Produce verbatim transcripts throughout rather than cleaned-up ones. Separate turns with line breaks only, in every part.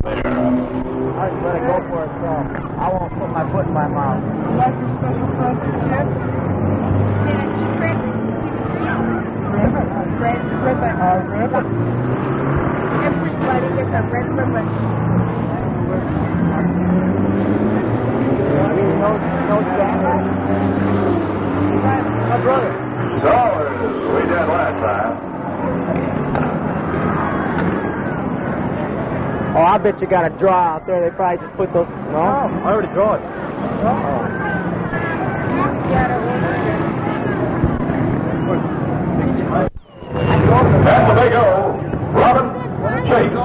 I just let it go for itself. I won't put my foot in my mouth.
You like your special present, kid?
Red ribbon.
Uh, ribbon.
Everybody gets a red ribbon.
No, no Santa? My brother.
So, as we did last time.
Oh, I bet you got a draw out there. They probably just put those. No, I already draw it. Oh.
And the big O, Robin Chase.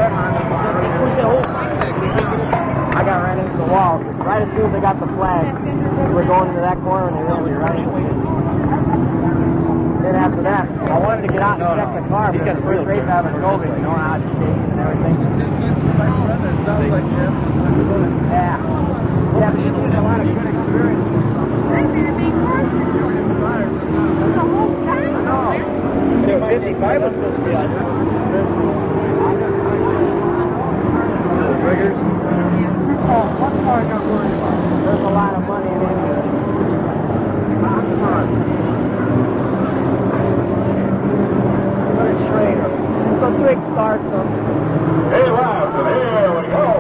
I got right into the wall. Right as soon as I got the flag, we were going into that corner and they ran me right into it. Then after that, I wanted to get out and check the car, but the first race I haven't drove it, you know how it's shaking and everything.
It sounds like him.
Yeah. Yeah, but he's getting a lot of good experience. fifty-five was supposed to be on here. Riggers?
What car got worried about?
There's a lot of money in it. Come on. Look at Schrader. So Trick starts him.
Hey, lads, and here we go.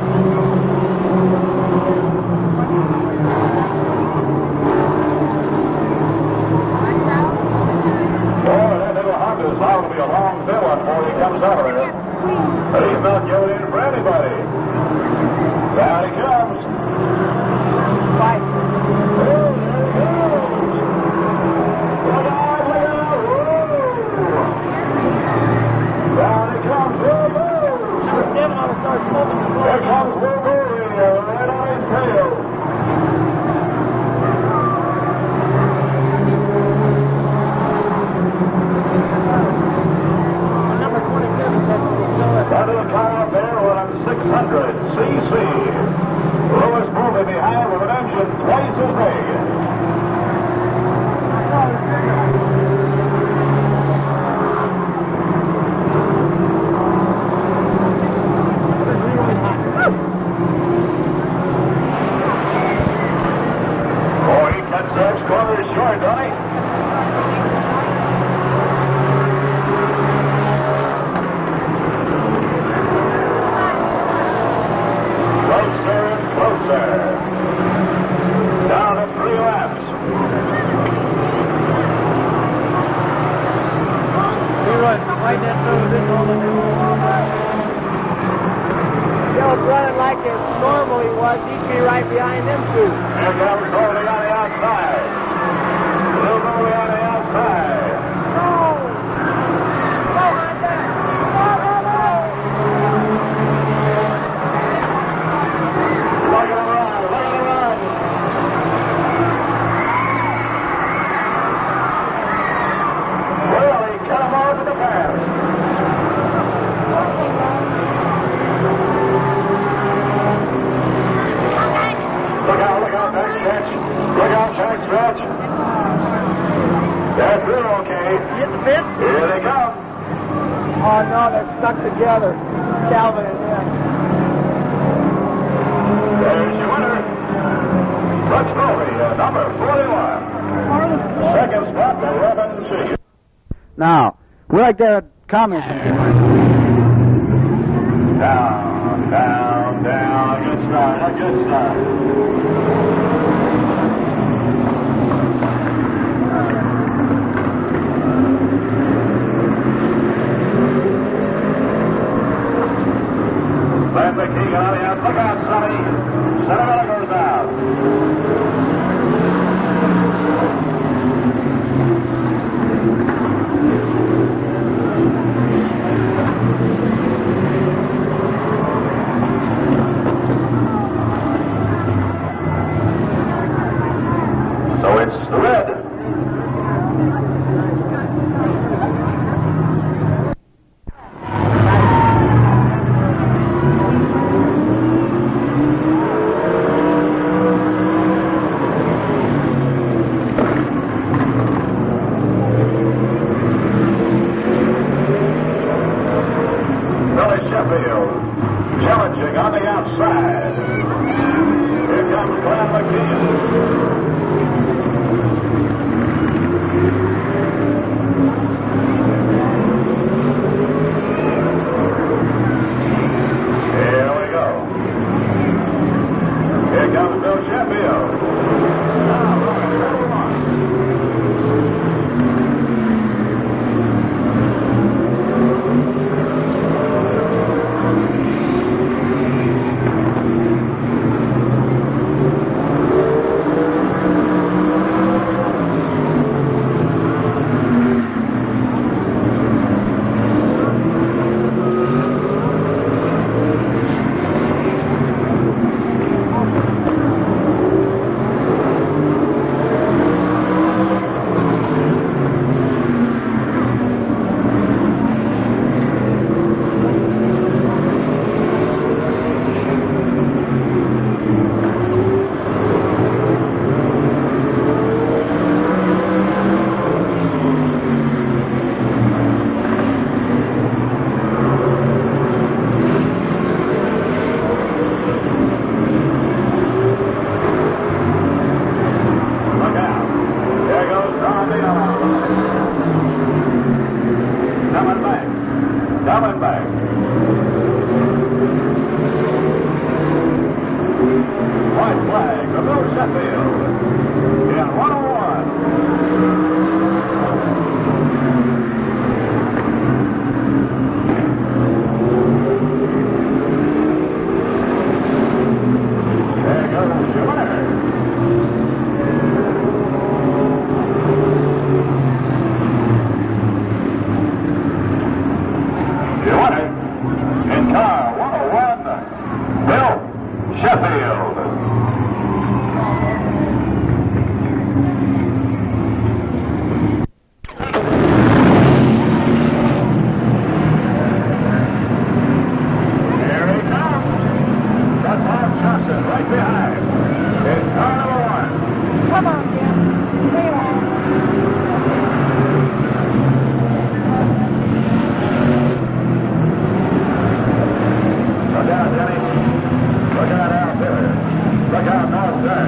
Boy, that little Honda's liable to be a long bill before he comes out of there. But he's not going in for anybody. Down he comes.
He's fighting.
Oh, there he goes. Look out, look out. Whoa. Down he comes. Whoa, whoa.
Number seven ought to start smoking his
Here comes Will Goldie, right on his tail.
Number twenty-seven said
Out of the car up there running six hundred C C. Lewis Bovey behind with an engine twice as big. Oh, he cuts those corners short, don't he? Closer and closer. Down to three laps.
he was right that through this all the He was running like it normally was. He'd be right behind them two.
And now we're going on the outside. Little Goldie on the outside. Look at him run, look at him run. Well, he cut him over the pass. Look out, look out, back stretch. Look out, back stretch. That's they're okay.
Hit the fence?
Here they come.
Oh no, they're stuck together. Calvin and him.
There's your winner. Brooks Bovey, uh, number forty-one. Second spot, Robin Chase.
Now, we like to comment.
Down, down, down. Good start, a good start. Glenn McKeegan on the out. Look out, Sonny. Cinnamon goes out. So it's the red. challenging on the outside. Here comes Glenn McKeon. Here we go. Here comes Bill Sheffield. Now, number one. Coming back. White flag for Bill Sheffield. In one oh one. There goes your winner. Your winner in car one oh one, Bill Sheffield. Here he comes. Got Bob Johnson right behind. In car number one.
Come on, Jim. Bring it on.
Look out, Denny. Look out out there. Look out north there.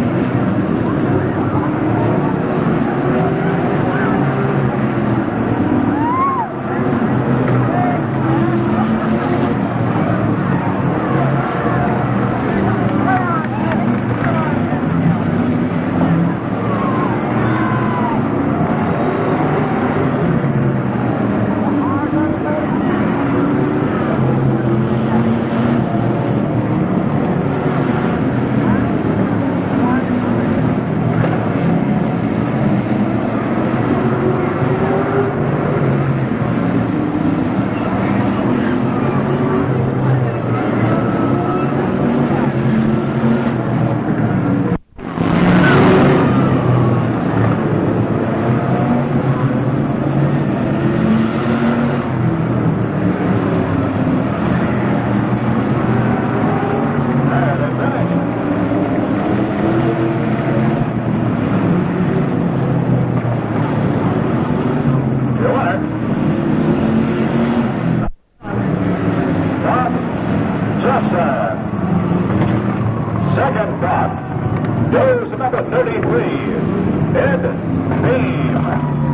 Second spot goes to number thirty-three, Ed Beam.